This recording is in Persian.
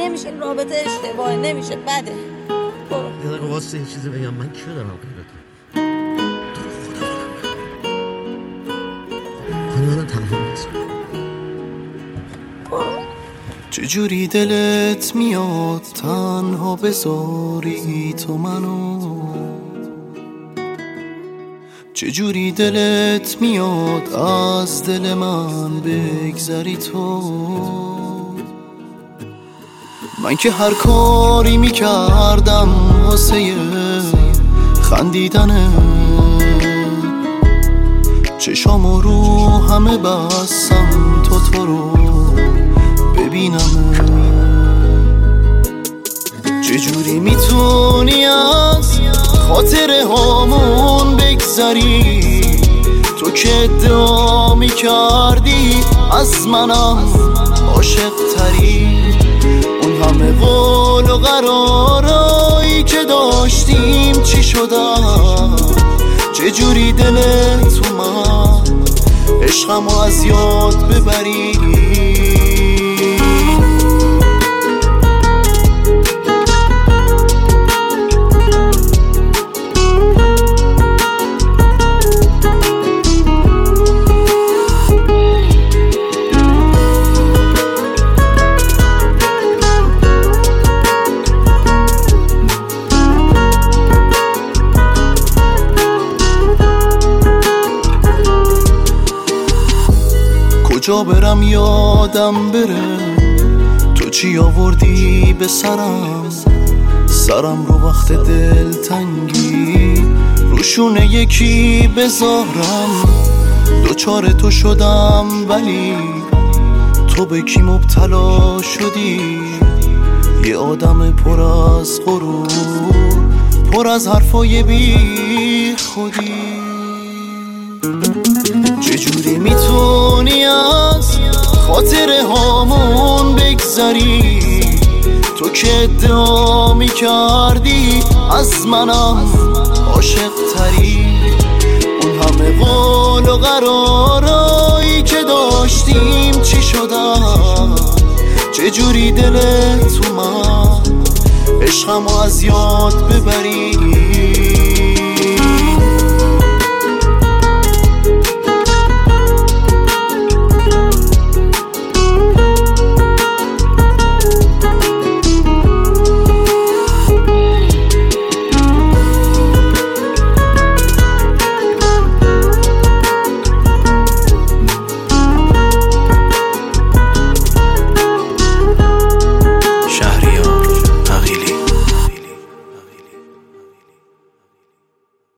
نمیشه، رابطه اشتباهه، نمیشه، بده. برو. یه دقیقه واسه یه چیزی بگم، من کیو دارم غیرتون؟ تو رو خدا خانه منم تنها نیست. چجوری دلت میاد تنها بذاری تو منو؟ چجوری دلت میاد از دل من بگذری تو؟ من که هر کاری میکردم واسه خندیدنه، چشامو رو همه بستم تو رو ببینم. چجوری میتونی از خاطره هامون بگذری؟ تو که ادعا میکردی از منم عاشق تری. اون همه قول و قرارایی که داشتیم چی شدن؟ چجوری دلت اومد عشقمو از یاد ببری؟ کجا برم یادم بره؟ تو چی آوردی به سرم رو وقت دلتنگی روشونه یکی بذارم. دوچار تو شدم ولی تو به کی مبتلا شدی؟ یه آدم پر از غرور، پر از حرفای بی خودی. چجوری میتونی از خاطره هامون بگذری؟ تو که ادعا میکردی از منم عاشق تری. اون همه قول و قرارایی که داشتیم چی شدن؟ چجوری دلت اومد عشقمو از یاد ببری؟